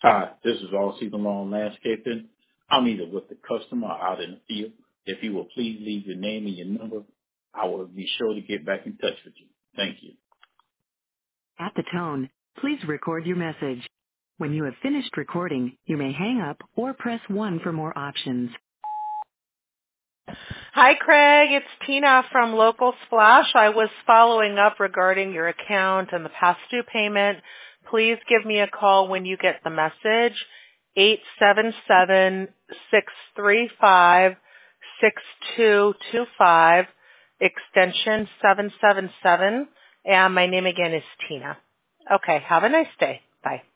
Hi, this is All Season Long Landscaping. I'm either with the customer or out in the field. If you will please leave your name and your number, I will be sure to get back in touch with you. Thank you. At the tone, please record your message. When you have finished recording, you may hang up or press 1 for more options. Hi, Craig. It's Tina from Local Splash. I was following up regarding your account and the past due payment. Please give me a call when you get the message, 877-635-6225, extension 777. And my name again is Tina. Okay, have a nice day. Bye.